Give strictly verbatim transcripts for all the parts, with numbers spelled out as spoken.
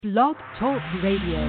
Blog Talk Radio.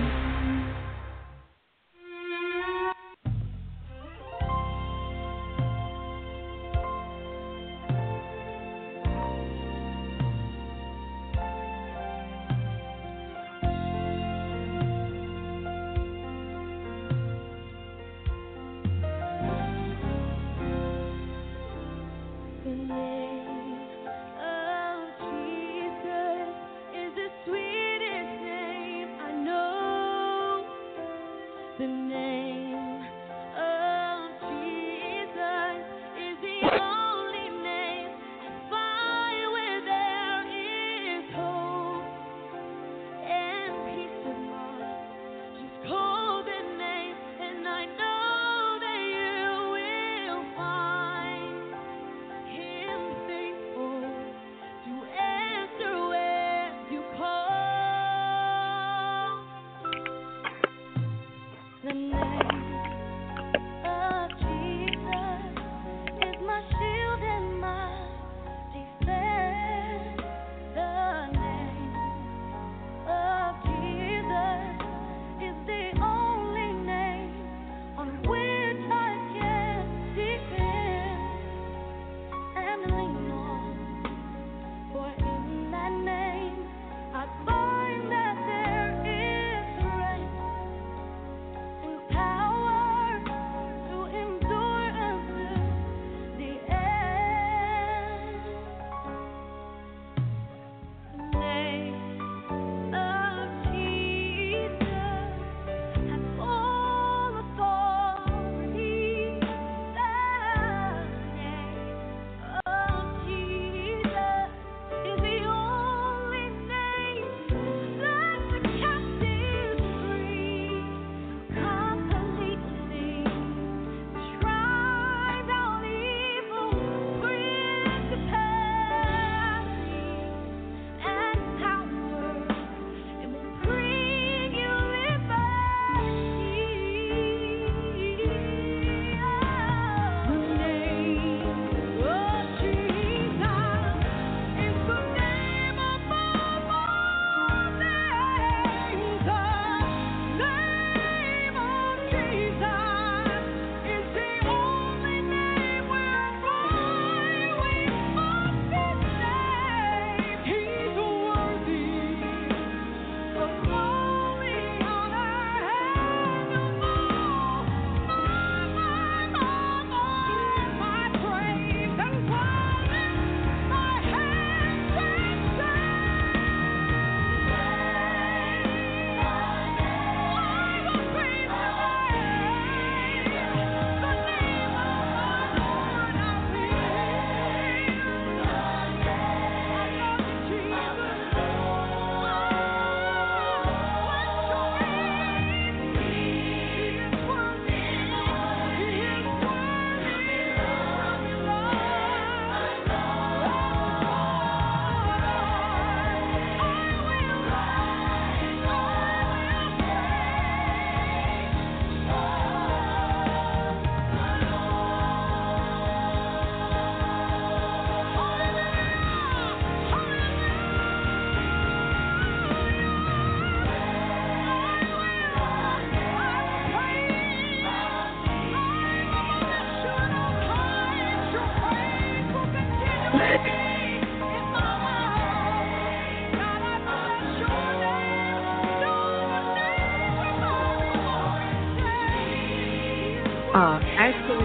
Uh, actually,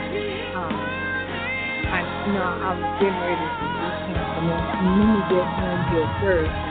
um, I, no, I was getting ready to do something else. Let me get home here first.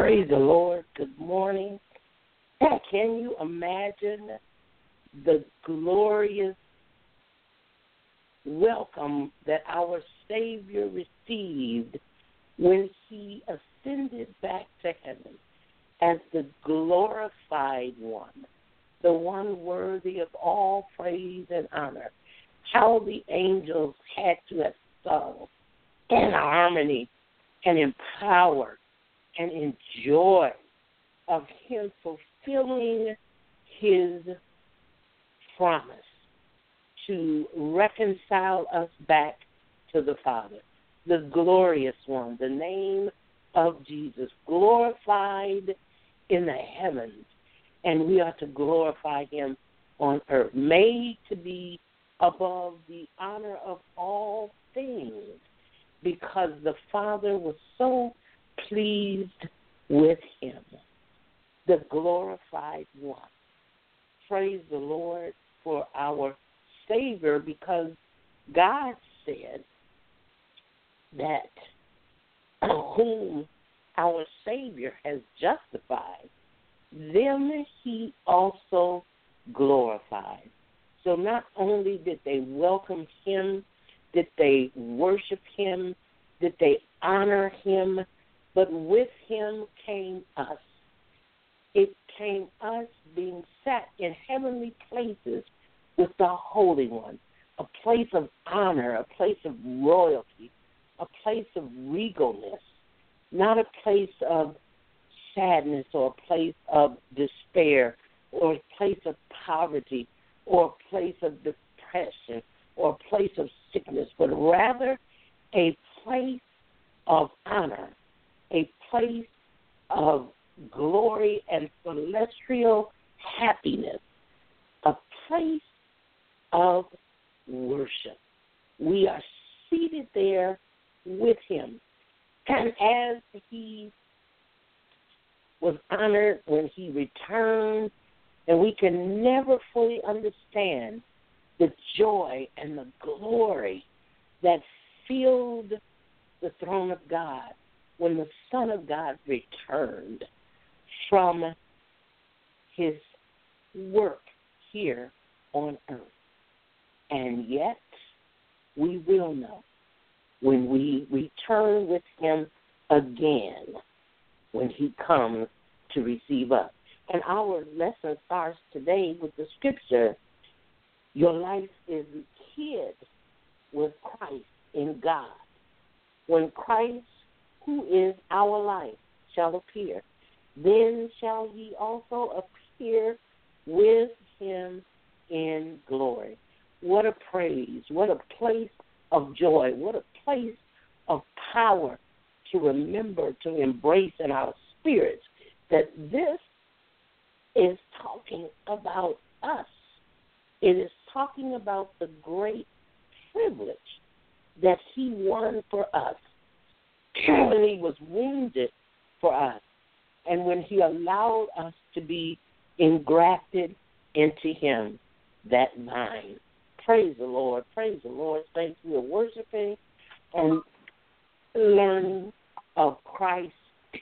Praise the Lord. Good morning. Can you imagine the glorious welcome that our Savior received when he ascended back to heaven as the glorified one, the one worthy of all praise and honor? How the angels had to have sung in harmony and in power and in joy of him fulfilling his promise to reconcile us back to the Father, the glorious one, the name of Jesus, glorified in the heavens, and we are to glorify him on earth, made to be above the honor of all things, because the Father was so pleased with him, the glorified one. Praise the Lord for our Savior, because God said that whom our Savior has justified, them he also glorified. So not only did they welcome him, did they worship him, did they honor him, but with him came us. It came us being sat in heavenly places with the Holy One, a place of honor, a place of royalty, a place of regalness, not a place of sadness or a place of despair or a place of poverty or a place of depression or a place of sickness, but rather a place of honor, a place of glory and celestial happiness, a place of worship. We are seated there with him. And as he was honored when he returned, and we can never fully understand the joy and the glory that filled the throne of God when the Son of God returned from his work here on earth. And yet, we will know when we return with him again, when he comes to receive us. And our lesson starts today with the scripture, your life is hid with Christ in God. When Christ, who is our life, shall appear, then shall ye also appear with him in glory. What a praise, what a place of joy, what a place of power to remember, to embrace in our spirits, that this is talking about us. It is talking about the great privilege that he won for us when he was wounded for us and when he allowed us to be engrafted into him, that vine. Praise the Lord. Praise the Lord. Thanks. We are worshiping and learning of Christ.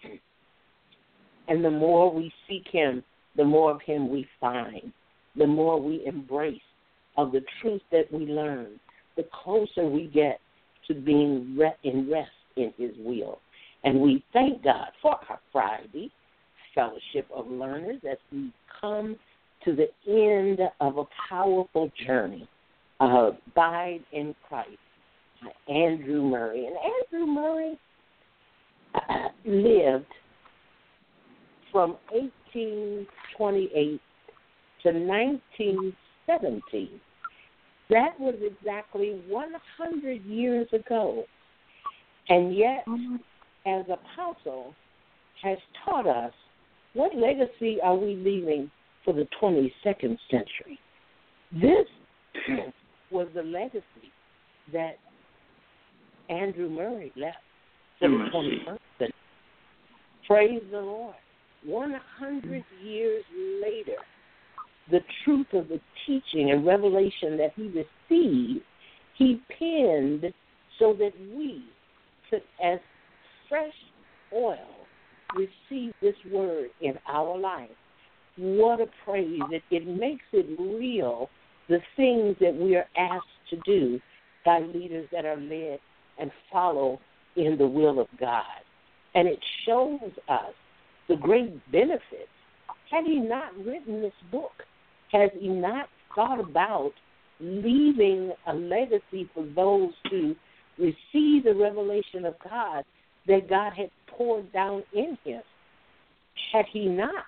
And the more we seek him, the more of him we find. The more we embrace of the truth that we learn, the closer we get to being in rest in his will. And we thank God for our Friday Fellowship of Learners as we come to the end of a powerful journey. Uh, Abide in Christ by Andrew Murray. And Andrew Murray uh, lived from eighteen twenty-eight to nineteen seventeen. That was exactly one hundred years ago. And yet, as apostle, has taught us, what legacy are we leaving for the twenty-second century? This was the legacy that Andrew Murray left for the twenty-first century. Praise the Lord. one hundred years later, the truth of the teaching and revelation that he received, he penned so that we could, as fresh oil receive this word in our life, what a praise. It, it makes it real, the things that we are asked to do by leaders that are led and follow in the will of God. And it shows us the great benefits. Had he not written this book, has he not thought about leaving a legacy for those who receive the revelation of God that God had poured down in him? Had he not,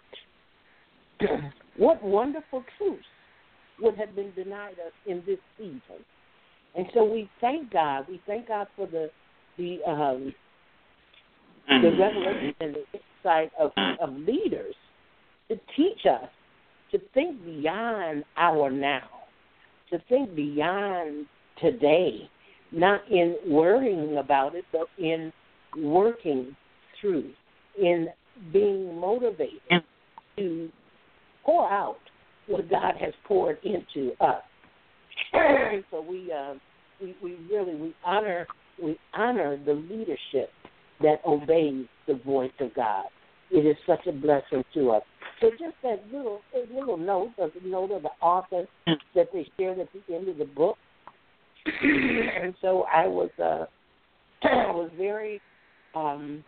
what wonderful truths would have been denied us in this season? And so we thank God. We thank God for the the um, the revelation and the insight of, of leaders to teach us to think beyond our now, to think beyond today, not in worrying about it, but in working through, in being motivated to pour out what God has poured into us. So we, uh, we we really we honor we honor the leadership that obeys the voice of God. It is such a blessing to us. So just that little a little note of the note of the author that they shared at the end of the book. And so I was uh, I was very um,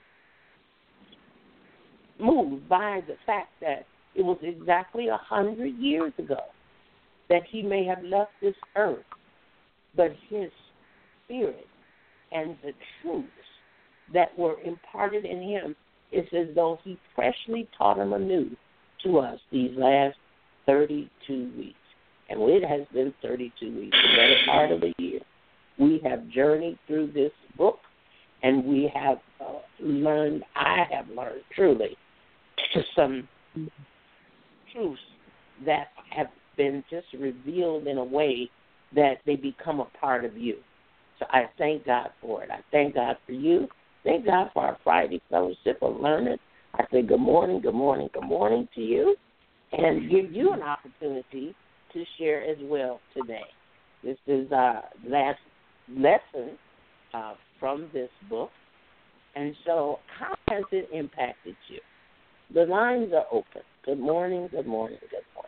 moved by the fact that it was exactly a hundred years ago that he may have left this earth, but his spirit and the truths that were imparted in him, it's as though he freshly taught them anew to us these last thirty-two weeks. And it has been thirty-two weeks, the better part of a year. We have journeyed through this book, and we have uh, learned, I have learned truly, some truths that have been just revealed in a way that they become a part of you. So I thank God for it. I thank God for you. Thank God for our Friday Fellowship of Learning. I say good morning, good morning, good morning to you, and give you an opportunity to share as well today. This is our last lesson uh, from this book. And so how has it impacted you? The lines are open. Good morning, good morning, good morning.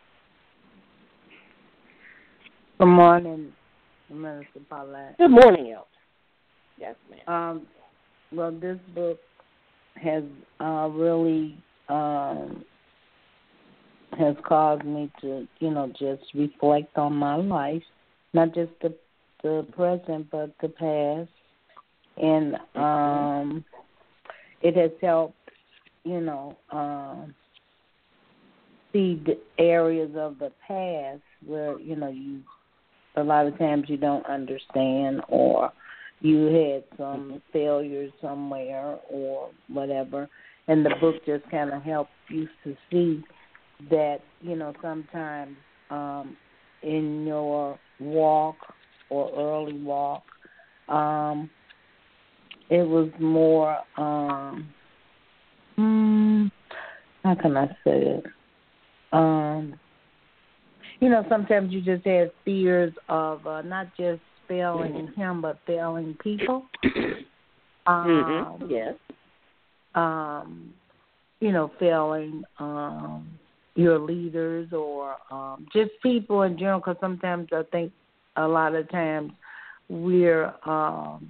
Good morning, Minister Paulette. Good morning, Elder. Yes, ma'am. Um, well, this book has uh, really um, has caused me to, you know, just reflect on my life, not just the the present, but the past. And um, it has helped, you know, um, see the areas of the past where, you know, you a lot of times you don't understand, or you had some failures somewhere or whatever. And the book just kind of helps you to see that, you know, sometimes um, in your walk or early walk, um, it was more, um, hmm, how can I say it? Um, you know, sometimes you just have fears of uh, not just failing him, but failing people. Um, mm-hmm. Yes. Um, you know, failing um, your leaders or um, just people in general, because sometimes I think a lot of times we're, um,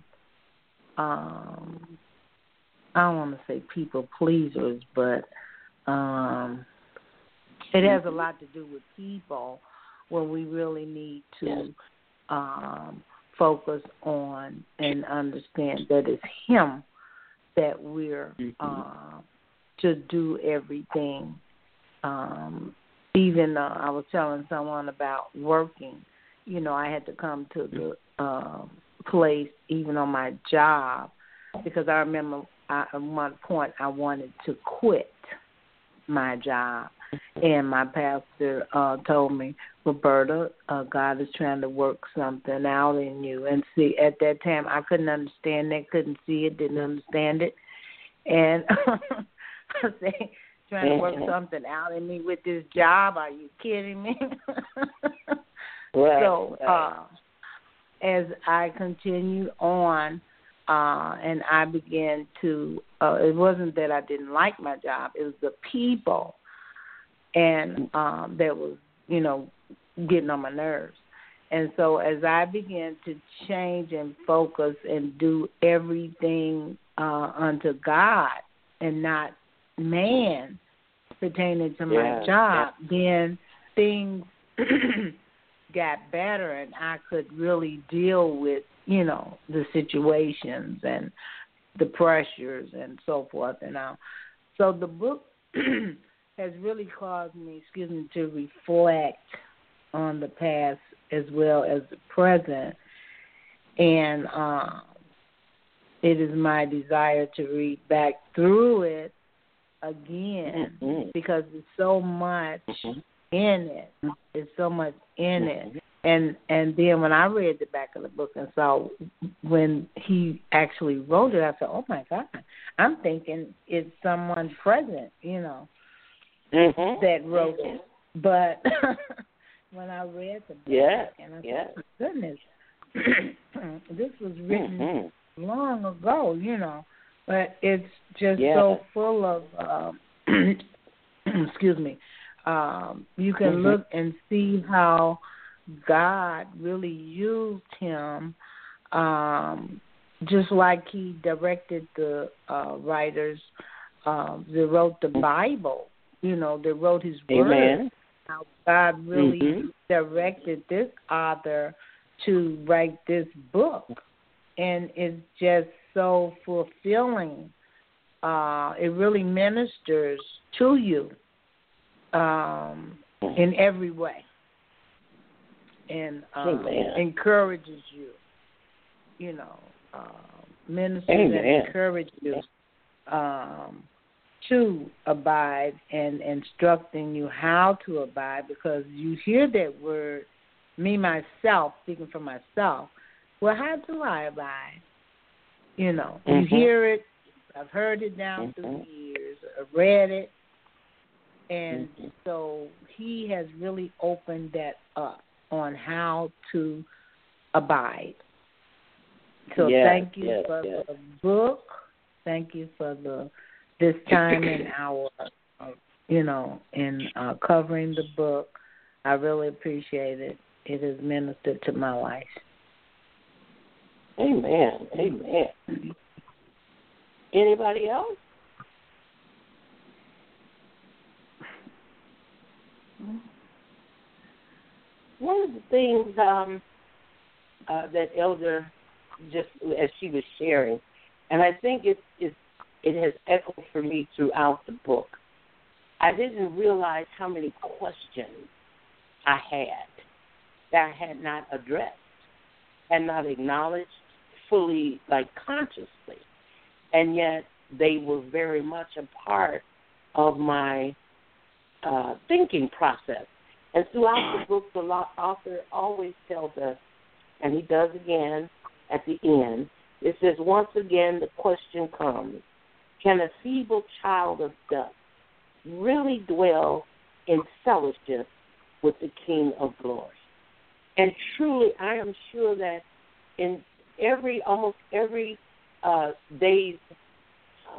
um, I don't want to say people pleasers, but um, it has a lot to do with people when we really need to yes. um, focus on and understand that it's him that we're mm-hmm. uh, to do everything. Um, even uh, I was telling someone about working. You know, I had to come to the uh, place, even on my job, because I remember I, at one point I wanted to quit my job. And my pastor uh, told me, Roberta, uh, God is trying to work something out in you. And see, at that time, I couldn't understand that, couldn't see it, didn't understand it. And I said, trying to work something out in me with this job? Are you kidding me? Right. So uh, as I continued on, uh, and I began to uh, it wasn't that I didn't like my job. It was the people, and um, that was, you know, getting on my nerves. And so as I began to change and focus and do everything uh, unto God and not man pertaining to my yeah, job, yeah. then things got better, and I could really deal with, you know, the situations and the pressures and so forth and all. So the book has really caused me, excuse me, to reflect on the past as well as the present. And um, it is my desire to read back through it again mm-hmm. because there's so much mm-hmm. in it. There's so much in mm-hmm. it. And and then when I read the back of the book and saw when he actually wrote it, I said, oh, my God, I'm thinking it's someone present, you know, mm-hmm. that wrote it. But when I read the book, yeah. and I yeah. said, oh, goodness, this was written mm-hmm. long ago, you know, but it's just yeah. so full of, um, excuse me, um, you can mm-hmm. look and see how God really used him, um, just like he directed the uh, writers um, that wrote the Bible, you know, that wrote his Amen. word. How God really mm-hmm. directed this author to write this book. And it's just so fulfilling. Uh, it really ministers to you um, in every way. And um, encourages you, you know, uh, ministers Amen. and encourage you um, to abide and instructing you how to abide, because you hear that word, me, myself, speaking for myself, well, how do I abide? You know, mm-hmm. you hear it, I've heard it down mm-hmm. through the years, I've read it, and mm-hmm. so he has really opened that up on how to abide. So yes, thank you yes, for yes. the book. Thank you for the this time in our, uh, you know, in uh, covering the book. I really appreciate it. It has ministered to my life. Amen. Amen. Anybody else? One of the things um, uh, that Elder just as she was sharing, and I think it it it has echoed for me throughout the book. I didn't realize how many questions I had that I had not addressed, had not acknowledged fully, like consciously, and yet they were very much a part of my uh, thinking process. And throughout the book, the author always tells us, and he does again at the end, it says, once again the question comes, can a feeble child of dust really dwell in fellowship with the King of Glory? And truly, I am sure that in every, almost every uh, day's um,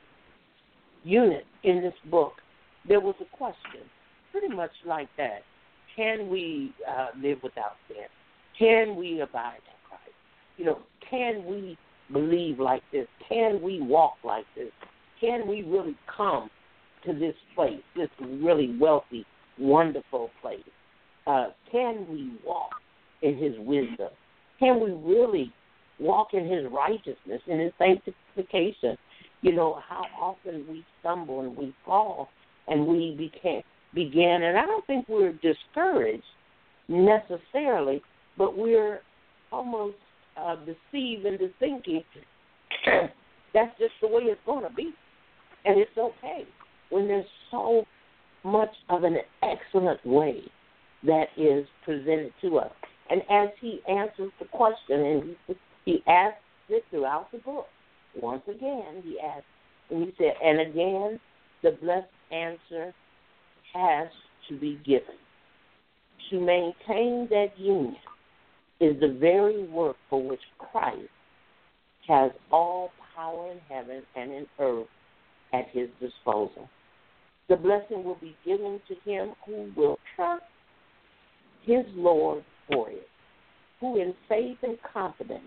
unit in this book, there was a question, pretty much like that. Can we uh, live without sin? Can we abide in Christ? You know, can we believe like this? Can we walk like this? Can we really come to this place, this really wealthy, wonderful place? Uh, can we walk in his wisdom? Can we really walk in his righteousness, in his sanctification? You know, how often we stumble and we fall and we became, began, and I don't think we're discouraged necessarily, but we're almost uh, deceived into thinking that's just the way it's going to be. And it's okay when there's so much of an excellent way that is presented to us. And as he answers the question, and he, he asks it throughout the book, once again he asks, and he said, and again, the blessed answer has to be given. To maintain that union is the very work for which Christ has all power in heaven and in earth at his disposal. The blessing will be given to him who will trust his Lord for it, who in faith and confidence,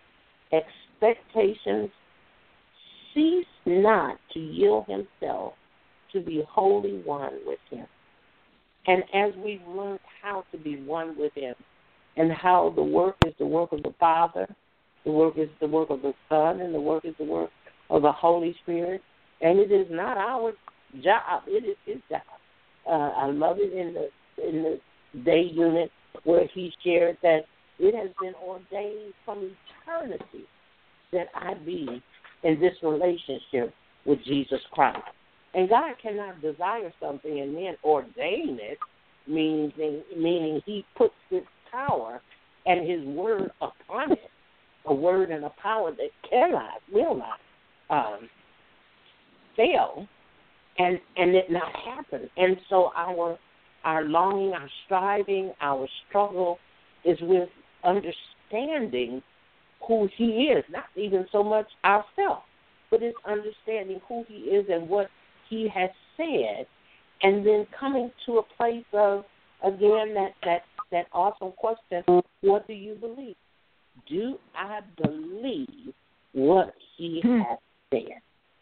expectations, cease not to yield himself to be wholly one with him. And as we've learned how to be one with him, and how the work is the work of the Father, the work is the work of the Son, and the work is the work of the Holy Spirit, and it is not our job, it is his job. Uh, I love it in the in the day unit where he shared that it has been ordained from eternity that I be in this relationship with Jesus Christ. And God cannot desire something and then ordain it, meaning, meaning he puts his power and his word upon it, a word and a power that cannot, will not um, fail, and, and it not happen. And so our our longing, our striving, our struggle is with understanding who he is, not even so much ourselves, but it's understanding who he is and what he has said, and then coming to a place of, again, that, that, that awesome question, what do you believe? Do I believe what he has said?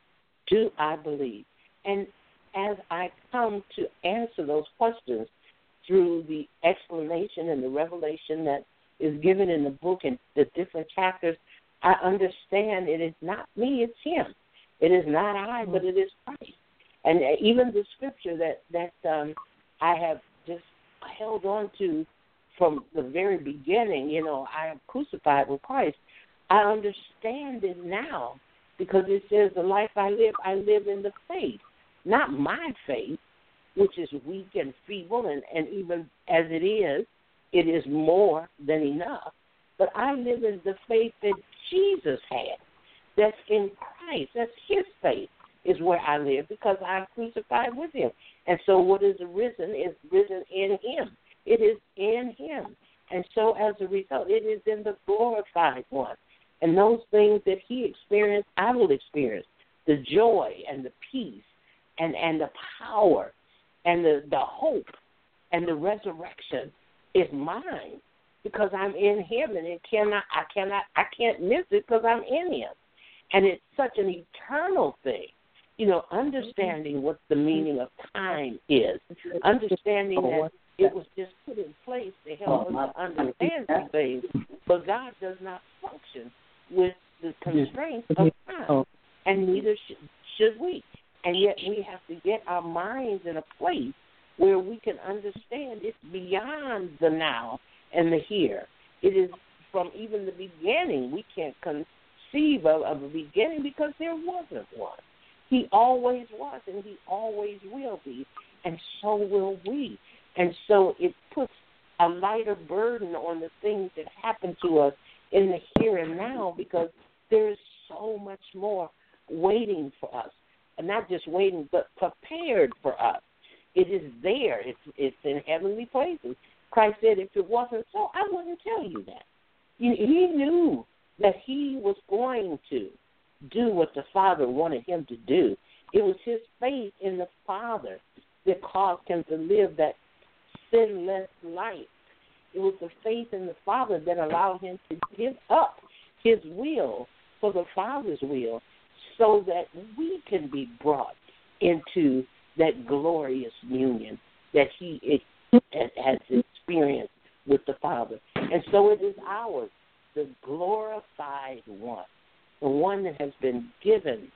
Do I believe? And as I come to answer those questions through the explanation and the revelation that is given in the book and the different chapters, I understand it is not me, it's him. It is not I, but it is Christ. And even the scripture that, that um, I have just held on to from the very beginning, you know, I am crucified with Christ, I understand it now because it says the life I live, I live in the faith. Not my faith, which is weak and feeble, and, and even as it is, it is more than enough. But I live in the faith that Jesus had. That's in Christ. That's his faith is where I live because I'm crucified with him. And so what is risen is risen in him. It is in him. And so as a result, it is in the glorified one. And those things that he experienced, I will experience. The joy and the peace and, and the power and the, the hope and the resurrection is mine because I'm in him, and it cannot, I cannot, I can't miss it because I'm in him. And it's such an eternal thing. You know, understanding what the meaning of time is, understanding that it was just put in place to help us to understand these things, but God does not function with the constraints of time, and neither should, should we. And yet we have to get our minds in a place where we can understand it's beyond the now and the here. It is from even the beginning. We can't conceive of, of a beginning because there wasn't one. He always was, and he always will be, and so will we. And so it puts a lighter burden on the things that happen to us in the here and now because there is so much more waiting for us. And not just waiting, but prepared for us. It is there. It's, it's in heavenly places. Christ said, if it wasn't so, I wouldn't tell you that. He, he knew that he was going to do what the Father wanted him to do. It was his faith in the Father that caused him to live that sinless life. It was the faith in the Father that allowed him to give up his will for the Father's will so that we can be brought into that glorious union that he has experienced with the Father. And so it is ours, the glorified one, the one that has been given.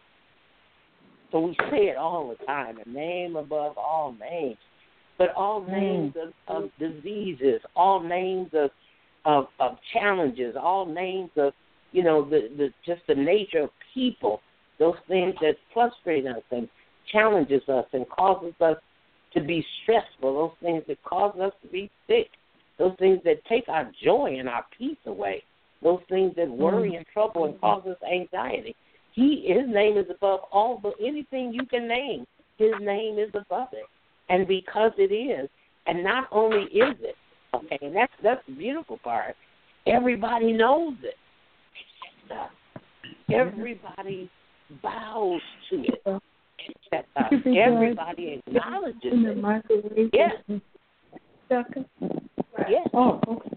So we say it all the time, a name above all names, but all names of, of diseases, all names of, of of challenges, all names of, you know, the, the just the nature of people, those things that frustrate us and challenges us and causes us to be stressful, those things that cause us to be sick, those things that take our joy and our peace away, those things that worry and trouble and cause us anxiety. He, his name is above all, but anything you can name, his name is above it. And because it is, and not only is it, okay, and that's that's the beautiful part, everybody knows it. everybody bows to it. That, uh, everybody acknowledges in the it. microwave. Yes. Second. Yes. Oh, okay.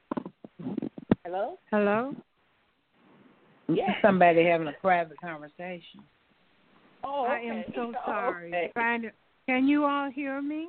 Hello? Hello? Yes. Somebody having a private conversation. Oh, I okay. am so sorry. Okay. Trying to, can you all hear me?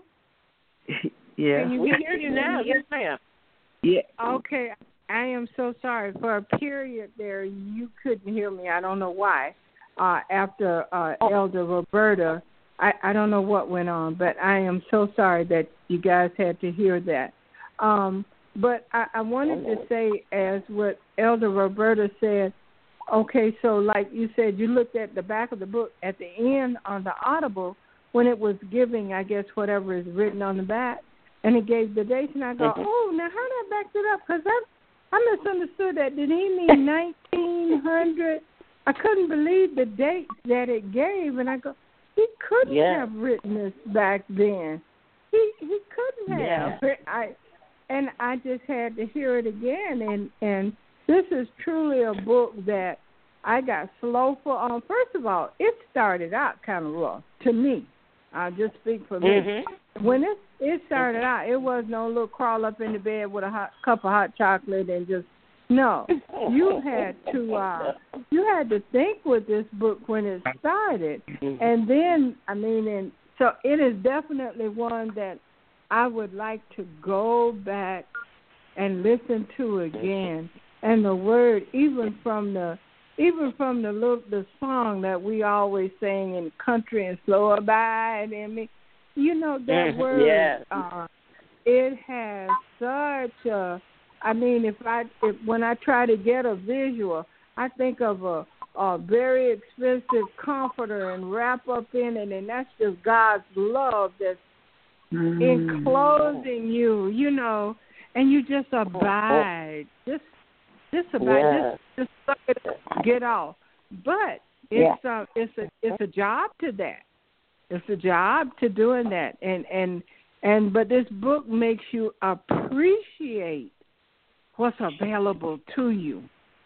Yeah. Can you We hear hear you now. Yes, ma'am. Yeah. Okay. I am so sorry. For a period there, you couldn't hear me. I don't know why. Uh, after uh, Elder Roberta, I, I don't know what went on, but I am so sorry that you guys had to hear that. Um, but I, I wanted to say, as what Elder Roberta said, okay, so like you said, you looked at the back of the book at the end on the Audible when it was giving, I guess, whatever is written on the back, and it gave the dates, and I go, Mm-hmm. oh, now how did I back it up? Because I, I misunderstood that. Did he mean nineteen hundred? I couldn't believe the dates that it gave, and I go, he couldn't Yeah. have written this back then. He he couldn't have. Yeah. I and I just had to hear it again, and and this is truly a book that I got slow for. On first of all, it started out kind of rough to me. I'll just speak for me. Mm-hmm. When it it started out, it was no little crawl up in the bed with a hot cup of hot chocolate and just no. You had to uh, you had to think with this book when it started, and then I mean, and so it is definitely one that I would like to go back and listen to again. And the word, even from the even from the little, the song that we always sing in country and slow abide in me, you know that Mm-hmm. word. Yes. Uh, it has such a. I mean, if I if, when I try to get a visual, I think of a, a very expensive comforter and wrap up in it, and that's just God's love that's Mm. enclosing you, you know, and you just abide, just just abide, Yeah. just just suck it up, get off. But it's yeah. a it's a it's a job to that. It's a job to doing that, and and and but this book makes you appreciate what's available to you.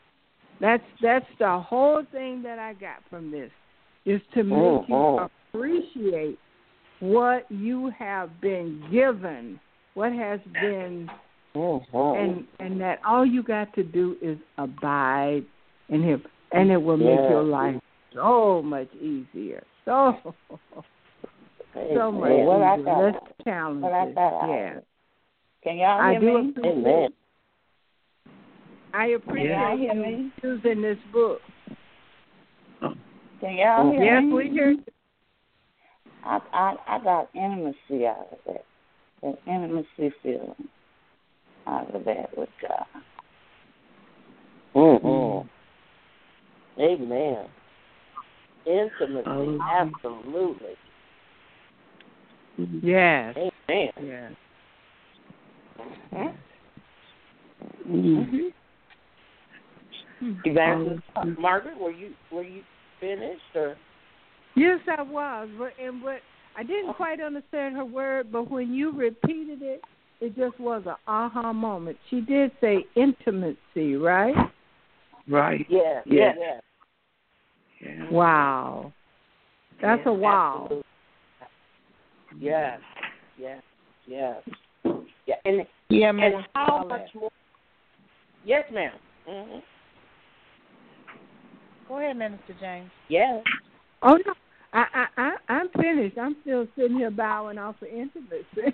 That's that's the whole thing that I got from this, is to make oh, you oh. appreciate what you have been given, what has been, oh, oh. and and that all you got to do is abide in Him, and it will make yeah. your life so much easier. So so much hey, easier. I got, Less challenges. what I got, yeah. Can y'all I hear do me? appreciate Amen. I appreciate Yeah. you me? using this book. Can y'all hear Yes, me? we hear. I, I I got intimacy out of that. An intimacy feeling out of that with God. Mm-hmm. Amen. Intimacy, Oh. absolutely. Yes. Amen. Yes. Huh? Mm. Evangelist uh, Margaret, were you were you finished or? Yes, I was, but and but I didn't quite understand her word. But when you repeated it, it just was an aha moment. She did say intimacy, right? Right. Yeah. Yeah. Yeah. Yeah. Wow, that's Yeah, a wow. absolutely. Yes. Yes. Yes. Yeah. And Yeah, and man. how much more? Yes, ma'am. Mm-hmm. Go ahead, Minister James. Yes. Oh no, I I I I'm finished. I'm still sitting here bowing off of intimacy.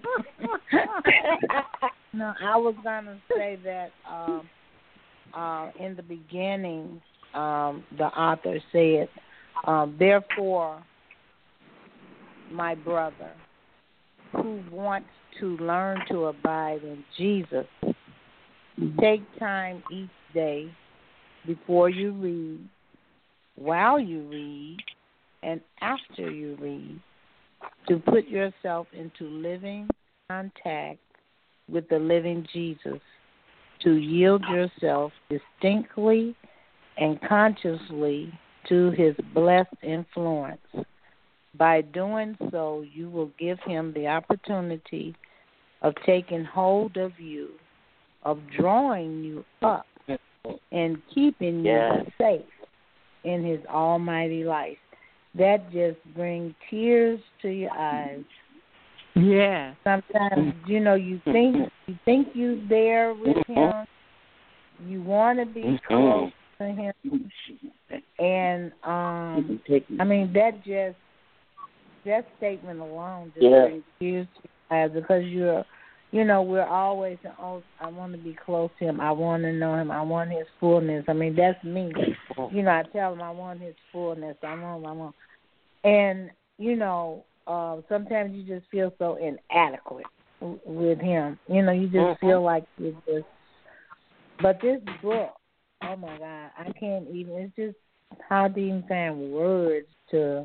No, I was gonna say that um, uh, in the beginning, um, the author said, um, "Therefore, my brother, who wants to learn to abide in Jesus, take time each day before you read, while you read, and after you read, to put yourself into living contact with the living Jesus, to yield yourself distinctly and consciously to His blessed influence. By doing so, you will give Him the opportunity of taking hold of you, of drawing you up, and keeping Yes. you safe in his almighty life. That just brings tears to your eyes. Yeah. Sometimes, you know, you think you think you're there with him. You want to be close to him. And, um, I mean, that just, that statement alone just yeah. brings tears to your eyes because you're, you know, we're always, oh, I want to be close to him. I want to know him. I want his fullness. I mean, that's me. You know, I tell him I want his fullness. I want, I want. And, you know, uh, sometimes you just feel so inadequate w- with him. You know, you just mm-hmm. feel like you're just, but this book, oh, my God, I can't even, it's just hard to even find words to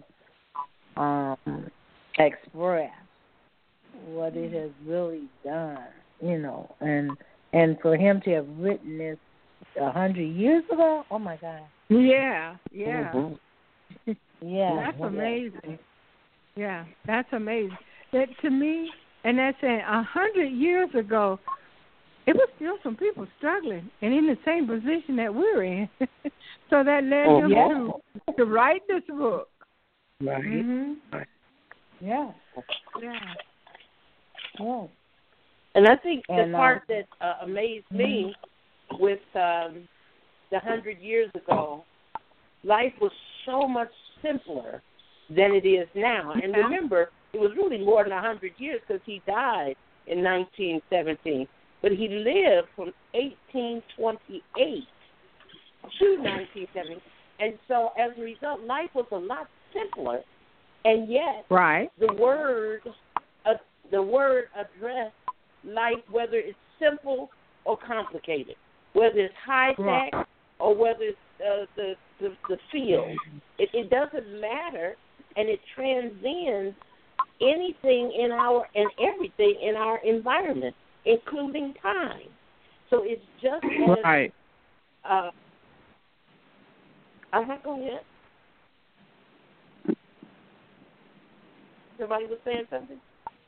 um, express what it has really done, you know, and and for him to have written this a hundred years ago, oh my God. Yeah, yeah, mm-hmm. yeah, that's amazing. Yeah, that's amazing. That to me, and that's saying a hundred years ago, it was still some people struggling and in the same position that we're in. So that led oh, him yeah. to to write this book. Right. Mm-hmm. Right. Yeah. Yeah. Yeah. And I think and, the part uh, that uh, amazed me with um, the hundred years ago, life was so much simpler than it is now. And remember, it was really more than a hundred years because he died in nineteen seventeen. But he lived from eighteen twenty-eight to nineteen seventy. And so as a result, life was a lot simpler. And yet, right. the word uh, the word addressed life, whether it's simple or complicated, whether it's high-tech right. or whether it's uh, the, the, the field. It, it doesn't matter, and it transcends anything in our and everything in our environment, including time. So it's just as right. uh, I'm not going yet. Somebody was saying something?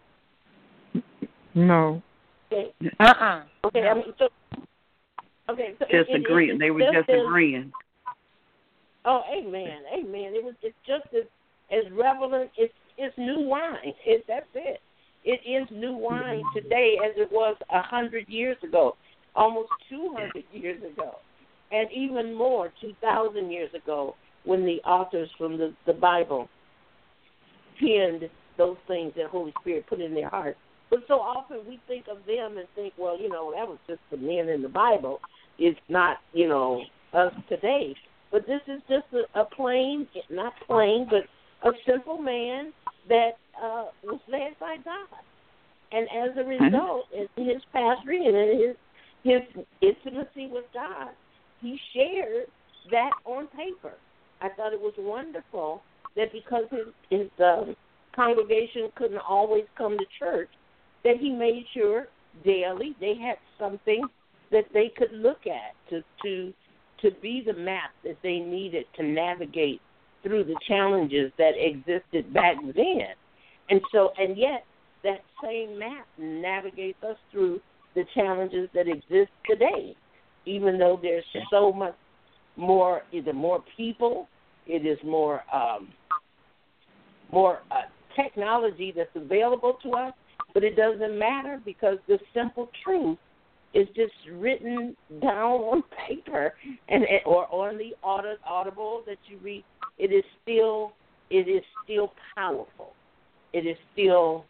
No. Okay. Uh-uh. Okay. No. I mean, so. Okay. So just it, it, agreeing. It, they were just, just as, agreeing. Oh, amen, amen. It was. It's just as as relevant. It's it's new wine. It, that's it. It is new wine today as it was a hundred years ago, almost two hundred years ago, and even more, two thousand years ago, when the authors from the, the Bible penned those things that Holy Spirit put in their heart. But so often we think of them and think, well, you know, that was just the men in the Bible. It's not, you know, us today. But this is just a, a plain, not plain, but a simple man that uh, was led by God. And as a result, in his pastoring and in his, his intimacy with God, he shared that on paper. I thought it was wonderful that because his, his um, congregation couldn't always come to church, that he made sure daily they had something that they could look at to to to be the map that they needed to navigate through the challenges that existed back then. And so, and yet, that same map navigates us through the challenges that exist today, even though there's so much more, either more people, it is more um, more uh, technology that's available to us, but it doesn't matter because the simple truth is just written down on paper and or on the audible that you read. It is still it is still powerful. It is still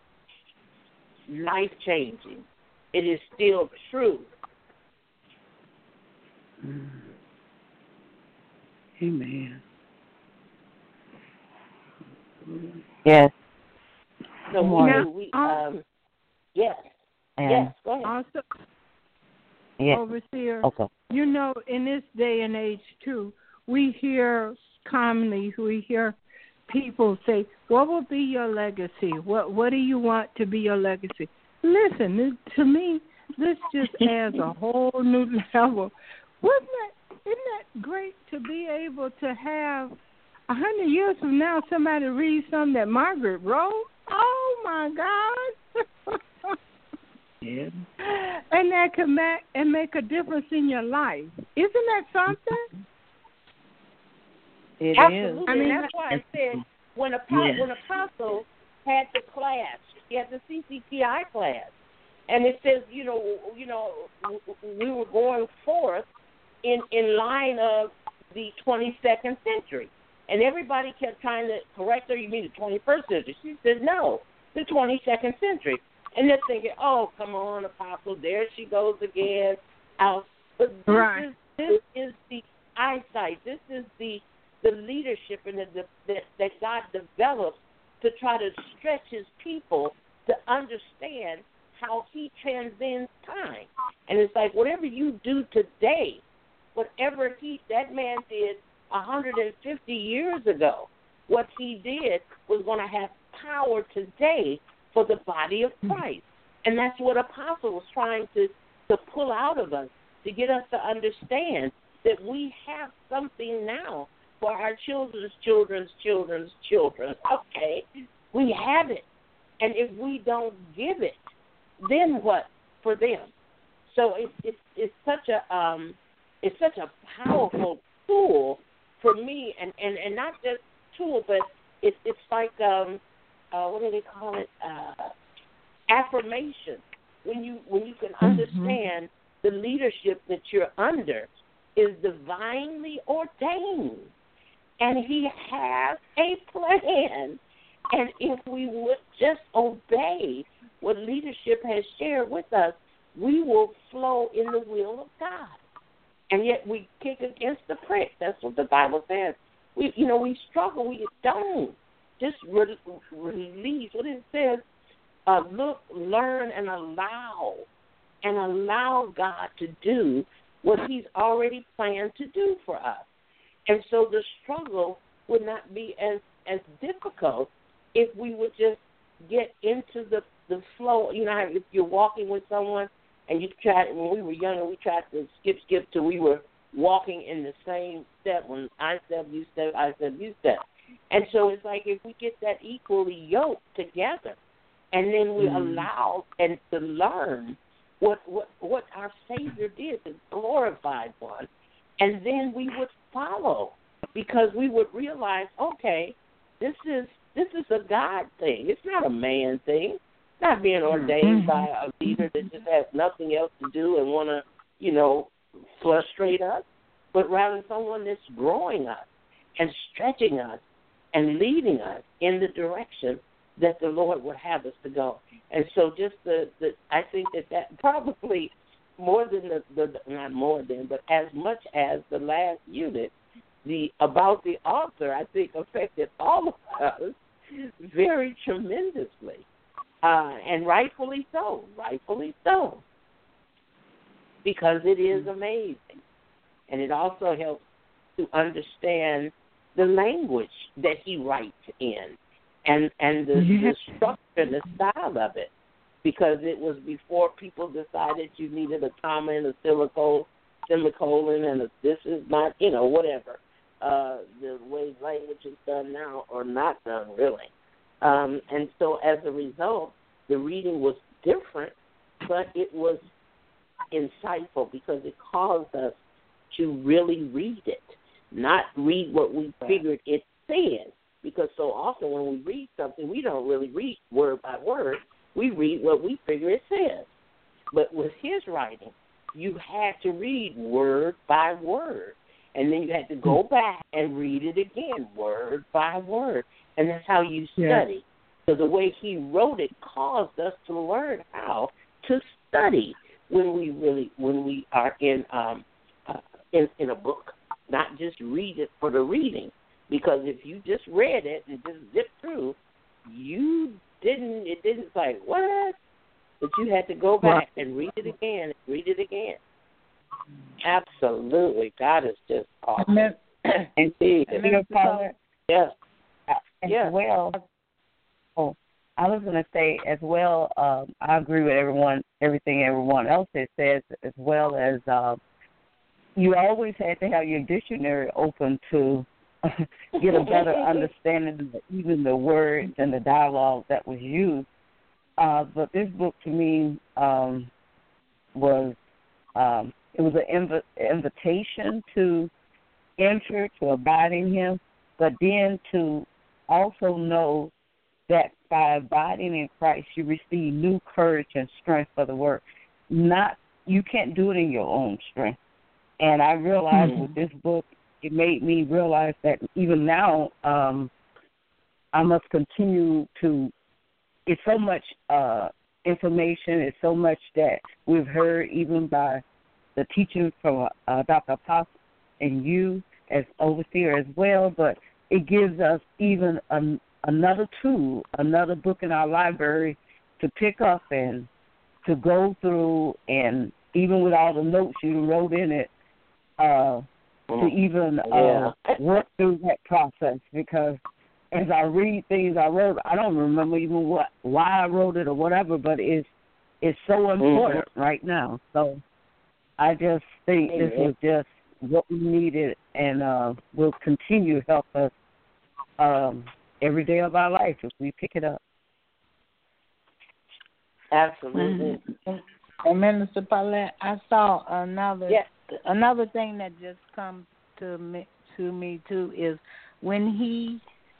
life changing. It is still true. Amen. Yes. So Now, we, we um yes. And Yes, go ahead. Also, yes. Overseer, Okay. you know, in this day and age, too, we hear commonly, we hear people say, what will be your legacy? What What do you want to be your legacy? Listen, to me, this just adds a whole new level. Wasn't that, isn't that great to be able to have a hundred years from now somebody read something that Margaret wrote? Oh, my God. Yeah. And that can make, and make a difference in your life. Isn't that something? It Absolutely. is. I mean, and that's why I said when Apostle, Yes. when Apostle had the class, he had the C C T I class, and it says, you know, you know, we were going forth in in line of the twenty-second century, and everybody kept trying to correct her. You mean the twenty-first century? She said, no, the twenty-second century. And they're thinking, oh, come on, Apostle, there she goes again. Out. But this Right. is this is the eyesight. This is the the leadership and the, the, that that God develops to try to stretch His people to understand how He transcends time. And it's like whatever you do today, whatever he that man did one hundred fifty years ago, what he did was going to have power today for the body of Christ. And that's what Apostle was trying to, to pull out of us, to get us to understand that we have something now for our children's children's children's children. Okay, we have it. And if we don't give it, then what for them? So it's it's it's such a um it's such a powerful tool for me, and, and, and not just tool, but it's it's like um uh, what do they call it? Uh, affirmation. When you when you can understand mm-hmm. the leadership that you're under is divinely ordained, and He has a plan. And if we would just obey what leadership has shared with us, we will flow in the will of God. And yet we kick against the prick. That's what the Bible says. We, you know, we struggle. We don't just re- release what it says. Uh, look, learn, and allow, and allow God to do what He's already planned to do for us. And so the struggle would not be as as difficult if we would just get into the, the flow. You know, if you're walking with someone and you tried, when we were younger, we tried to skip, skip till we were walking in the same step. When I step, you step, I step, you step. And so it's like if we get that equally yoked together, and then we mm. allow and to learn what, what what our Savior did, the glorified one, and then we would follow because we would realize, okay, this is this is a God thing. It's not a man thing. It's not being ordained mm-hmm. by a leader that just has nothing else to do and want to, you know, frustrate us, but rather someone that's growing us and stretching us and leading us in the direction that the Lord would have us to go. And so just the, the I think that that probably more than the, the, not more than, but as much as the last unit, the about the author, I think affected all of us very tremendously. Uh, and rightfully so, rightfully so. Because it is amazing. And it also helps to understand the language that he writes in and, and the, yes. the structure, the style of it. Because it was before people decided you needed a comma and a semicolon, semicolon and a, this is not, you know, whatever. Uh, the way language is done now, or not done, really. Um, and so as a result, the reading was different, but it was insightful because it caused us to really read it, not read what we figured it said. Because so often when we read something, we don't really read word by word. We read what we figure it says. But with his writing, you had to read word by word. And then you had to go back and read it again, word by word. And that's how you study. Yeah. So the way he wrote it caused us to learn how to study when we really, when we are in um, uh, in, in a book, not just read it for the reading. Because if you just read it and just zipped through, you didn't, it didn't say, what? But you had to go back and read it again and read it again. Absolutely. God is just awesome. Indeed. Yes. As yes. well, oh, I was going to say as well, um, I agree with everyone, everything everyone else has said, as well as uh, you always had to have your dictionary open to get a better understanding of even the words and the dialogue that was used. Uh, but this book to me um, was, um, it was an inv- invitation to enter, to abide in him, but then to also know that by abiding in Christ, you receive new courage and strength for the work. Not, you can't do it in your own strength. And I realized mm-hmm. with this book, it made me realize that even now, um, I must continue to, it's so much uh, information, it's so much that we've heard even by the teaching from uh, Doctor Apostle and you as overseer as well, but it gives us even an, another tool, another book in our library to pick up and to go through, and even with all the notes you wrote in it, uh, to even uh, yeah. work through that process, because as I read things I wrote, I don't remember even what why I wrote it or whatever, but it's it's so important mm-hmm. right now. So I just think mm-hmm. this was just what we needed, and uh, will continue to help us um, every day of our life if we pick it up. Absolutely. Mm-hmm. And Minister Paulette, I saw another yes. another thing that just comes to me to me too is when he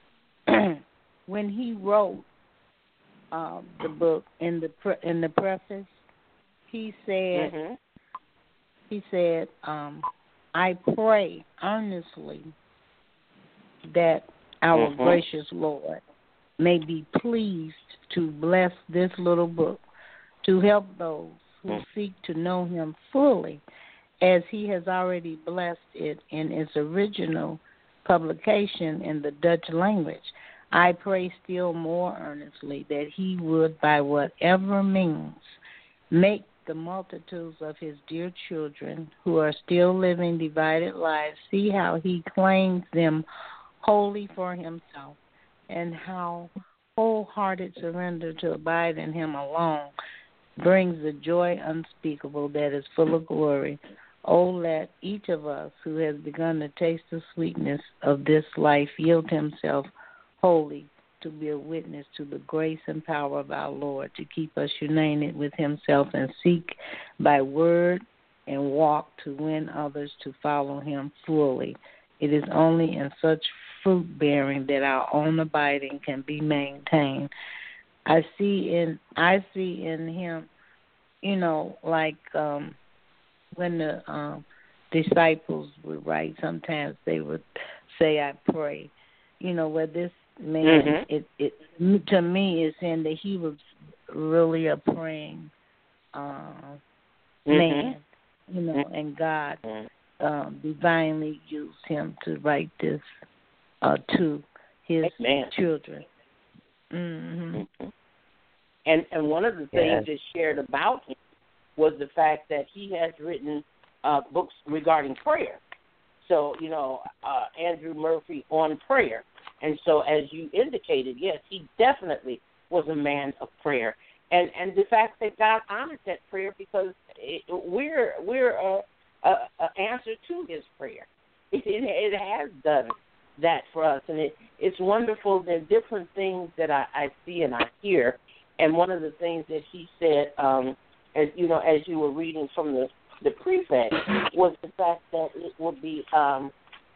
when he wrote uh, the book in the pre- in the preface, he said mm-hmm. he said, um, "I pray earnestly that our mm-hmm. gracious Lord may be pleased to bless this little book, to help those who mm-hmm. seek to know Him fully, as He has already blessed it in its original publication in the Dutch language. I pray still more earnestly that He would, by whatever means, make the multitudes of His dear children who are still living divided lives see how He claims them wholly for Himself, and how wholehearted surrender to abide in Him alone brings the joy unspeakable that is full of glory. Oh, let each of us who has begun to taste the sweetness of this life yield himself wholly to be a witness to the grace and power of our Lord, to keep us united with Himself and seek by word and walk to win others to follow Him fully. It is only in such fruit-bearing that our own abiding can be maintained. I see in I see in Him, you know, like um, when the um, disciples would write, sometimes they would say, "I pray." You know, where this man, mm-hmm. it, it to me is saying that he was really a praying uh, mm-hmm. man, you know, and God um, divinely used him to write this uh, to his Amen. children. Mm-hmm. Mm-hmm. And and one of the things yes. that shared about him was the fact that he has written uh, books regarding prayer. So, you know, uh, Andrew Murphy on prayer. And so, as you indicated, yes, he definitely was a man of prayer. And and the fact that God honored that prayer, because it, we're we're a, a, a answer to His prayer. It, it, it has done that for us, and it, it's wonderful. There are different things that I, I see and I hear. And one of the things that he said, um, as you know, as you were reading from the the prefect, was the fact that it would be um,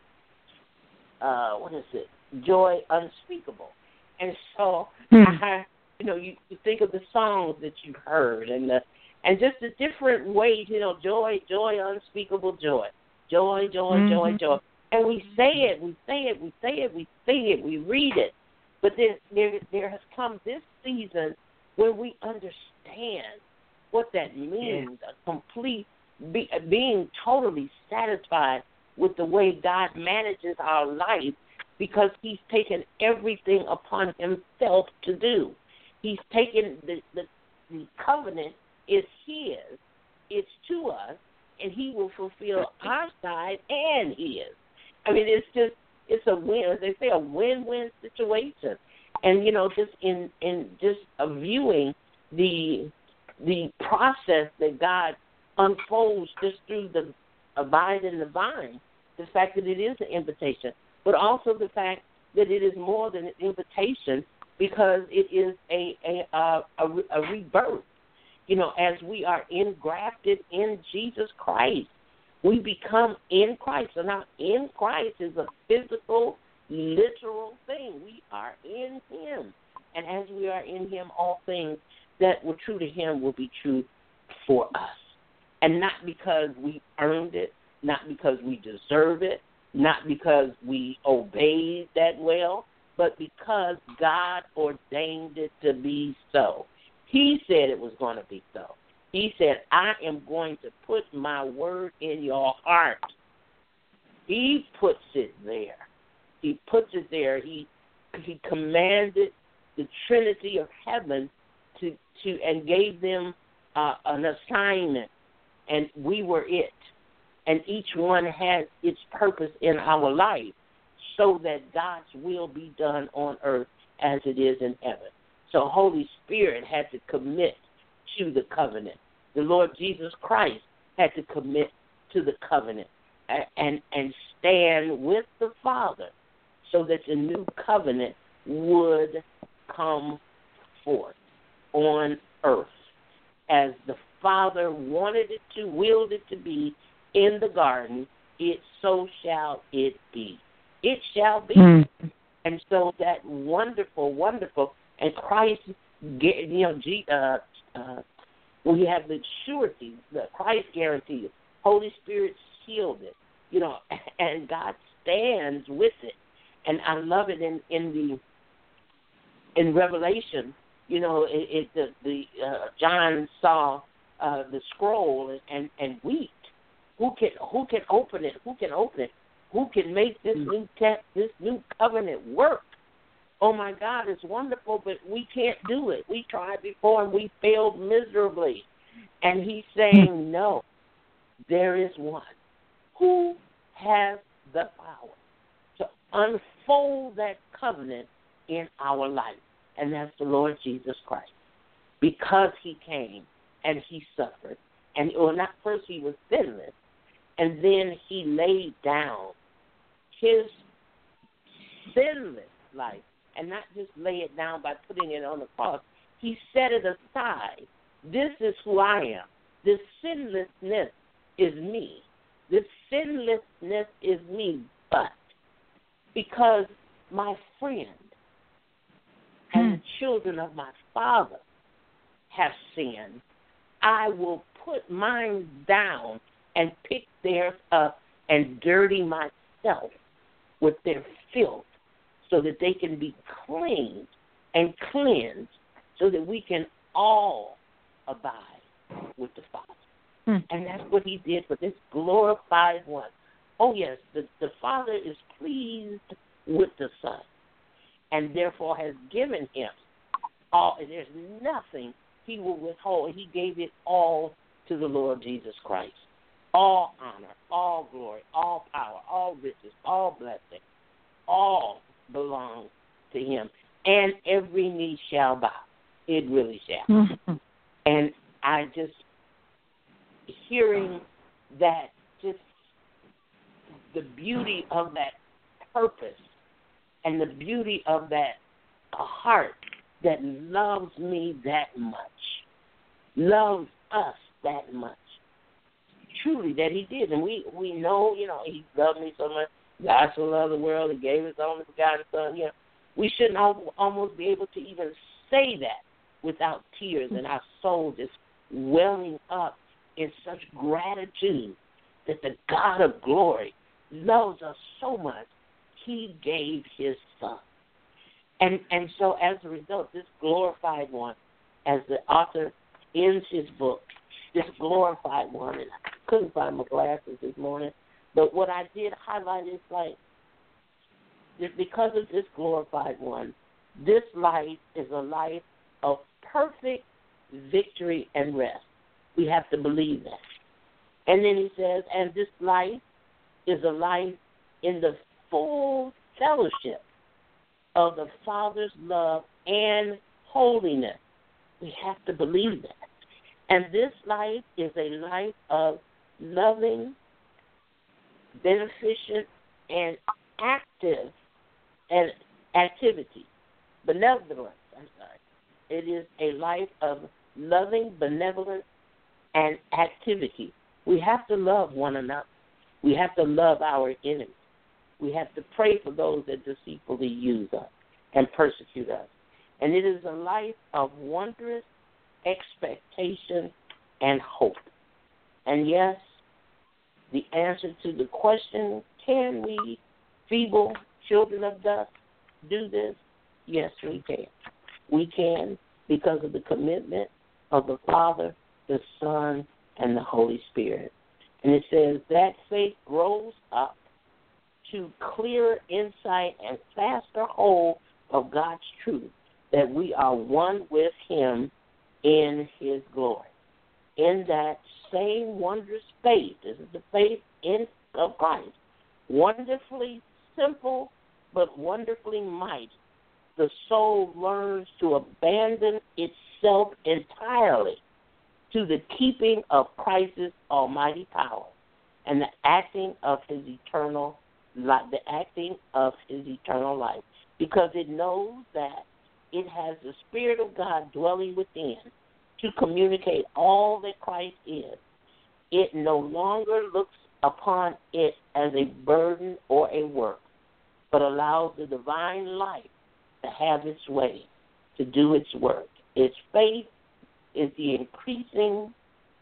uh, what is it? Joy unspeakable. And so, hmm. I, you know, you, you think of the songs that you've heard, and the and just the different ways, you know, joy, joy, unspeakable joy, joy, joy, mm-hmm. joy, joy. And we say it, we say it, we say it, we sing it, we read it. But there, there, there has come this season when we understand what that means, yeah. a complete, be, being totally satisfied with the way God manages our life, because He's taken everything upon Himself to do. He's taken the, the, the covenant is His, it's to us, and He will fulfill our side and His. I mean, it's just, it's a win, as they say, a win-win situation. And, you know, just in, in just uh, viewing the the process that God unfolds just through the abide in the vine, the fact that it is an invitation, but also the fact that it is more than an invitation, because it is a a, a, a, a rebirth. You know, as we are engrafted in Jesus Christ, We become in Christ. So now in Christ is a physical, literal thing. We are in him. And as we are in him, all things that were true to him will be true for us. And not because we earned it, not because we deserve it, not because we obeyed that well, but because God ordained it to be so. He said it was going to be so. He said, I am going to put my word in your heart. He puts it there. He puts it there. He he commanded the Trinity of heaven to, to and gave them uh, an assignment, and we were it. And each one has its purpose in our life so that God's will be done on earth as it is in heaven. So Holy Spirit had to commit to the covenant. The Lord Jesus Christ had to commit to the covenant and, and, and stand with the Father so that the new covenant would come forth on earth as the Father wanted it to, willed it to be in the garden. It so shall it be. It shall be. Mm. And so that wonderful, wonderful, and Christ, you know, uh, uh, we have the surety, the Christ guarantee it. Holy Spirit sealed it, you know, and God stands with it. And I love it in, in the in Revelation, you know, it, it the, the uh, John saw uh, the scroll and, and wept. Who can who can open it? Who can open it? Who can make this new te- this new covenant work? Oh my God, it's wonderful, but we can't do it. We tried before and we failed miserably. And he's saying, no, there is one who has the power to unfold that covenant in our life, and that's the Lord Jesus Christ. Because he came and he suffered, and well, not first he was sinless, and then he laid down his sinless life, and not just lay it down by putting it on the cross. He set it aside. This is who I am. This sinlessness is me. This sinlessness is me, but because my friend and the children of my Father have sinned, I will put mine down and pick theirs up and dirty myself with their filth so that they can be cleaned and cleansed so that we can all abide with the Father. Hmm. And that's what he did for this glorified one. Oh, yes, the, the Father is pleased with the Son and therefore has given him all. And there's nothing he will withhold. He gave it all to the Lord Jesus Christ. All honor, all glory, all power, all riches, all blessing, all belongs to him. And every knee shall bow. It really shall. Mm-hmm. And I just, hearing that, just the beauty of that purpose and the beauty of that heart that loves me that much, loves us that much, truly that he did. And we, we know, you know, he loved me so much. God so loved the world, he gave his only begotten Son. You know, we shouldn't almost be able to even say that without tears and our soul just welling up in such gratitude that the God of glory loves us so much, he gave his Son. And and so as a result, this glorified one, as the author ends his book, this glorified one, and I couldn't find my glasses this morning, but what I did highlight is like, because of this glorified one, this life is a life of perfect victory and rest. We have to believe that. And then he says, and this life is a life in the full fellowship of the Father's love and holiness. We have to believe that. And this life is a life of loving, beneficent, and active and activity. Benevolence, I'm sorry. It is a life of loving, benevolence, and activity. We have to love one another. We have to love our enemies. We have to pray for those that deceitfully use us and persecute us. And it is a life of wondrous expectation and hope. And yes, the answer to the question, can we, feeble children of dust, do this? Yes, we can. We can because of the commitment of the Father, the Son, and the Holy Spirit. And it says that faith grows up to clearer insight and faster hold of God's truth, that we are one with Him in His glory. In that same wondrous faith, this is the faith in of Christ, wonderfully simple but wonderfully mighty, the soul learns to abandon itself entirely to the keeping of Christ's almighty power and the acting of His eternal life, the acting of His eternal life, because it knows that it has the Spirit of God dwelling within to communicate all that Christ is. It no longer looks upon it as a burden or a work, but allows the divine life to have its way, to do its work. Its faith is the increasing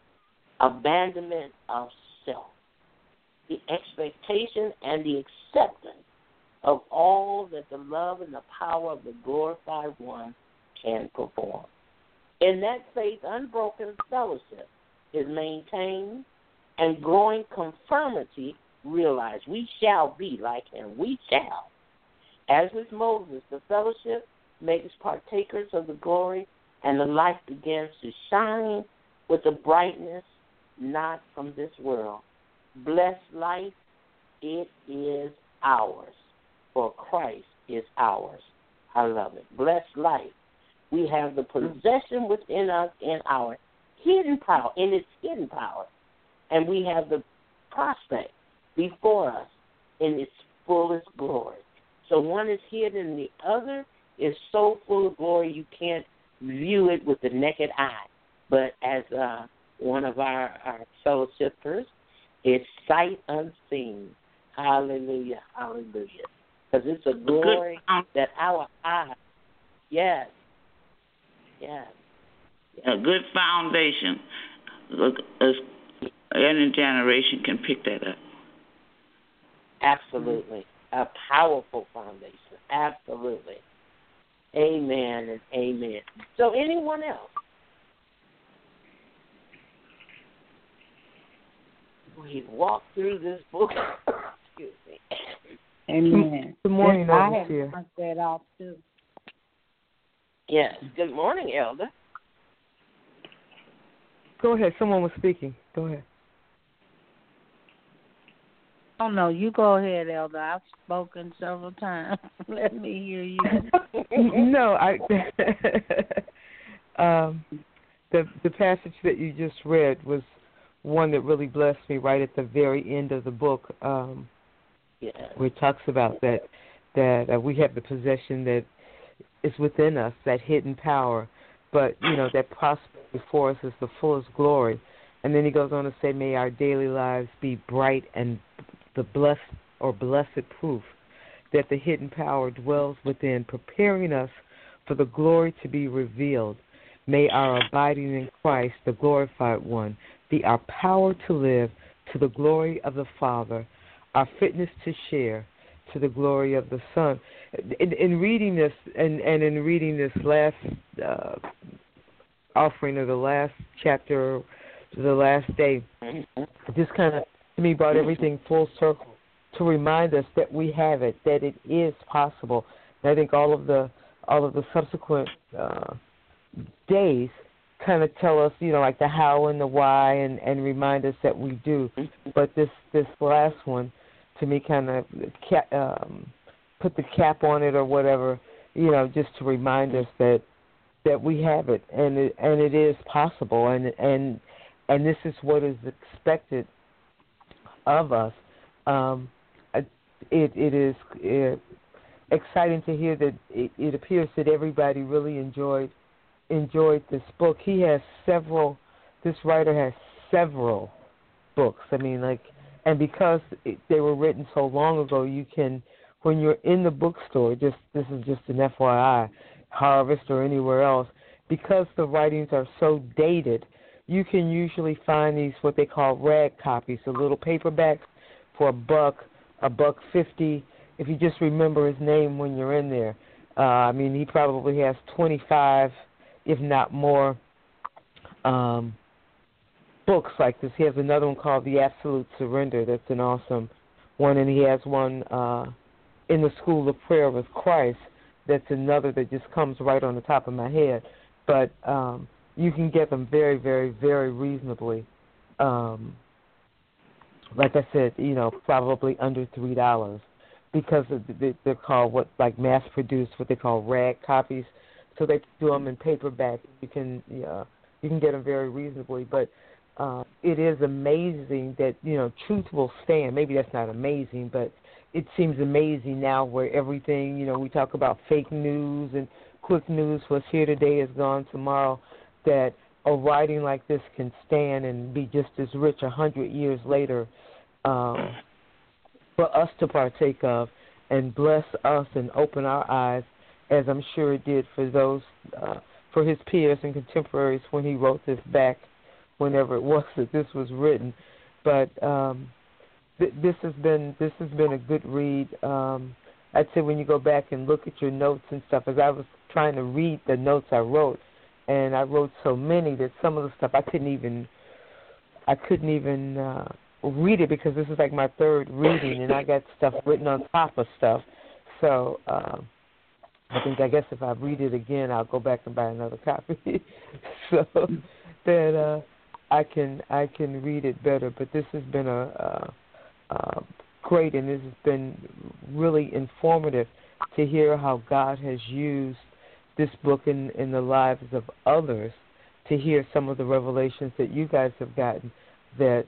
abandonment of self, the expectation and the acceptance of all that the love and the power of the glorified one can perform. In that faith, unbroken fellowship is maintained and growing confirmity realized. We shall be like Him. We shall. As with Moses, the fellowship makes partakers of the glory, and the light begins to shine with a brightness not from this world. Blessed life, it is ours, for Christ is ours. I love it. Blessed life. We have the possession within us in our hidden power, in its hidden power, and we have the prospect before us in its fullest glory. So one is hidden and the other is so full of glory you can't view it with the naked eye. But as uh, one of our, our fellowshippers, it's sight unseen. Hallelujah, hallelujah. Because it's a glory that our eyes, yes, yes. A good foundation. Look, any generation can pick that up. Absolutely. A powerful foundation. Absolutely. Amen and amen. So anyone else? We've walked through this book. Excuse me. Amen. Good morning, Yes, I Elder have Sear. marked that off too. Yes. Good morning, Elder. Go ahead. Someone was speaking. Go ahead. Oh no, you go ahead, Elder. I've spoken several times. Let me hear you. no, I. um, the the passage that you just read was one that really blessed me right at the very end of the book, um, yeah. where it talks about that that uh, we have the possession that is within us, that hidden power, but you know that prospect before us is the fullest glory. And then he goes on to say, may our daily lives be bright and the blessed or blessed proof that the hidden power dwells within, preparing us for the glory to be revealed. May our abiding in Christ, the glorified one, be our power to live to the glory of the Father, our fitness to share to the glory of the Son. In, in reading this, and, and in reading this last uh, offering of the last chapter, the last day, just kind of, to me, brought everything full circle to remind us that we have it, that it is possible. And I think all of the all of the subsequent uh, days kind of tell us, you know, like the how and the why, and, and remind us that we do. But this this last one, to me, kind of ca- um, put the cap on it or whatever, you know, just to remind us that that we have it, and it, and it is possible, and and and this is what is expected of us. Um, it it is it, exciting to hear that it, it appears that everybody really enjoyed enjoyed this book. He has several. This writer has several books. I mean, like, and because it, they were written so long ago, you can, when you're in the bookstore, just this is just an F Y I, Harvest or anywhere else, because the writings are so dated, you can usually find these what they call rag copies, the little paperbacks for a buck, a buck fifty. If you just remember his name when you're in there, uh, I mean, he probably has twenty-five, if not more, um, books like this. He has another one called The Absolute Surrender. That's an awesome one, and he has one uh, in the School of Prayer with Christ. That's another that just comes right on the top of my head. But um, you can get them very, very, very reasonably. Um, like I said, you know, probably under three dollars, because of the, they're called what like mass-produced, what they call rag copies. So they do them in paperback. You can, uh, you can get them very reasonably. But uh, it is amazing that, you know, truth will stand. Maybe that's not amazing, but it seems amazing now where everything, you know, we talk about fake news and quick news, what's here today is gone tomorrow, that a writing like this can stand and be just as rich a hundred years later um, for us to partake of and bless us and open our eyes, as I'm sure it did for those, uh, for his peers and contemporaries when he wrote this back, whenever it was that this was written. But um, th- this has been this has been a good read. Um, I'd say when you go back and look at your notes and stuff, as I was trying to read the notes I wrote, and I wrote so many that some of the stuff I couldn't even I couldn't even uh, read it, because this is like my third reading, and I got stuff written on top of stuff. So um, I think I guess if I read it again, I'll go back and buy another copy, so that uh, I can I can read it better. But this has been a, a, a great, and this has been really informative to hear how God has used this book in, in the lives of others, to hear some of the revelations that you guys have gotten that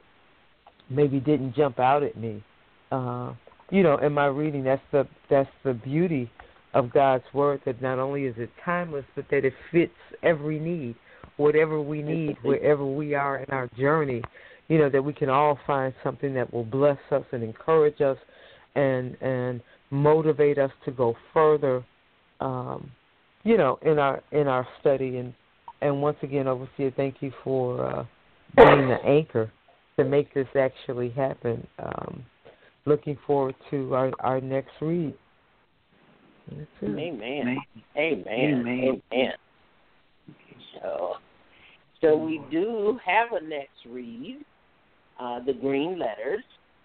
maybe didn't jump out at me. Uh, you know, in my reading, that's the that's the beauty of God's Word, that not only is it timeless, but that it fits every need, whatever we need, wherever we are in our journey, you know, that we can all find something that will bless us and encourage us and and motivate us to go further, um, you know, in our in our study. And, and once again, Overseer, thank you for uh, being the anchor to make this actually happen. Um, looking forward to our, our next read. Amen. Amen. Amen. Amen. So, so we do have a next read, uh, The Green Letters,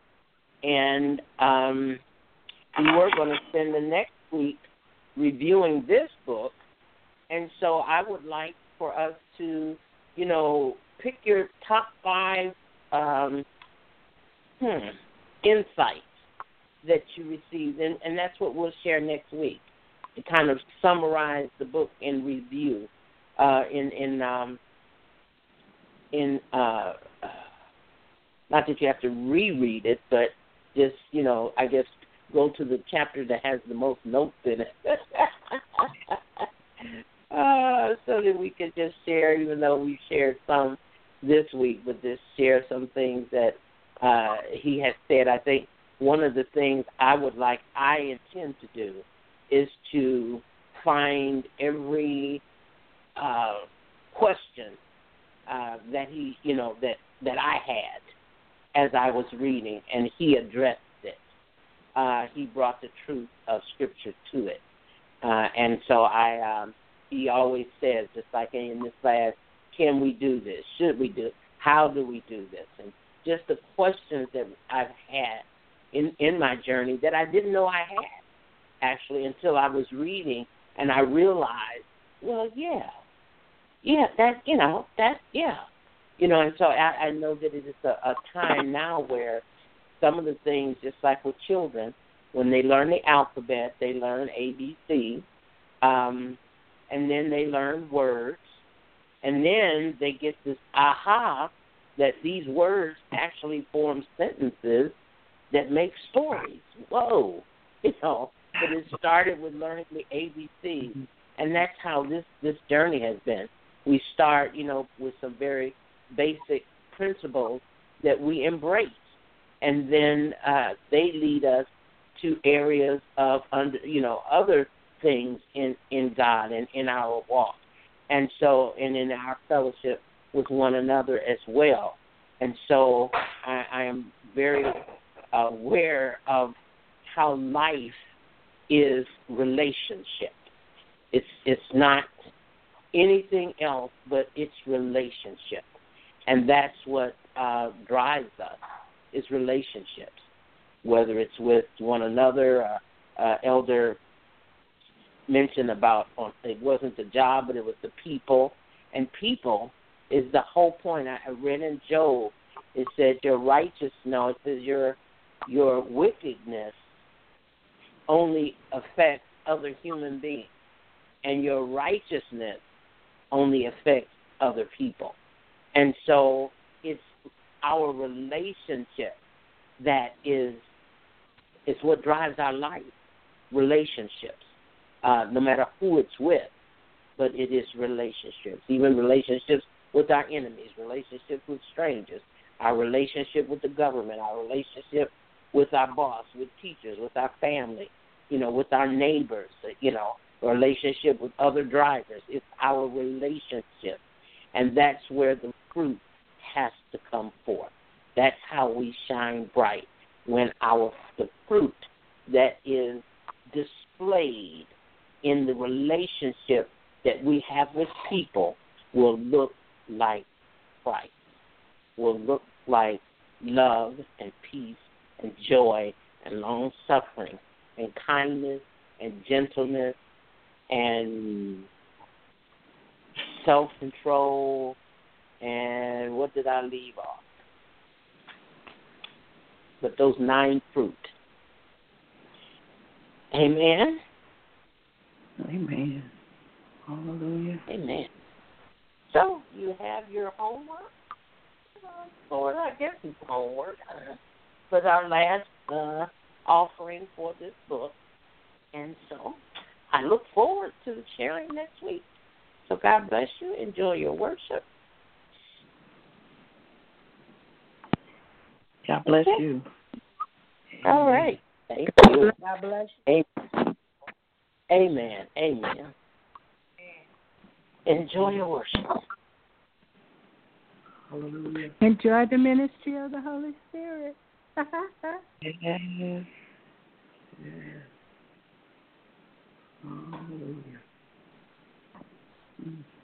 and um, we were going to spend the next week reviewing this book, and so I would like for us to, you know, pick your top five um, hmm, insights that you received, and, and that's what we'll share next week, to kind of summarize the book in review, uh, in in um, in uh, not that you have to reread it, but just, you know, I guess go to the chapter that has the most notes in it, uh, so that we can just share, even though we shared some this week, but just share some things that uh, he has said. I think one of the things I would like, I intend to do, is to find every uh, question uh, that he, you know, that, that I had as I was reading, and he addressed it. Uh, he brought the truth of Scripture to it. Uh, and so I, um, he always says, just like in this class, can we do this? Should we do it? How do we do this? And just the questions that I've had in, in my journey that I didn't know I had, actually, until I was reading, and I realized, well, yeah, yeah, that, you know, that, yeah. You know, and so I, I know that it is a, a time now where some of the things, just like with children, when they learn the alphabet, they learn A B C, um, and then they learn words, and then they get this aha that these words actually form sentences that make stories. Whoa, you know, but it started with learning the A B C, and that's how this, this journey has been. We start, you know, with some very basic principles, that we embrace. And then uh, they lead us to areas of, under, you know, other things in, in God and in our walk. And so, and in our fellowship with one another as well. And so I, I am very aware of how life is relationship. It's it's not anything else, but it's relationship. And that's what uh, drives us, is relationships, whether it's with one another. Uh, uh, Elder mentioned about, uh, it wasn't the job, but it was the people. And people is the whole point. I read in Job, it said your righteousness, no, it says your, your wickedness only affects other human beings, and your righteousness only affects other people. And so it's our relationship that is is what drives our life, relationships, uh, no matter who it's with, but it is relationships, even relationships with our enemies, relationships with strangers, our relationship with the government, our relationship with our boss, with teachers, with our family, you know, with our neighbors, you know, relationship with other drivers. It's our relationship, and that's where the fruit has to come forth. That's how we shine bright, when our the fruit that is displayed in the relationship that we have with people will look like Christ, will look like love and peace and joy and long-suffering and kindness and gentleness and self-control. And what did I leave off? But those nine fruit. Amen? Amen. Hallelujah. Amen. So, you have your homework? Lord, I guess it's homework. Uh, but our last uh, offering for this book. And so, I look forward to sharing next week. So, God bless you. Enjoy your worship. God bless okay. you. All right. Thank you. God bless you. Amen. Amen. Enjoy your worship. Hallelujah. Enjoy the ministry of the Holy Spirit. Yes. Yes. Hallelujah. Mm.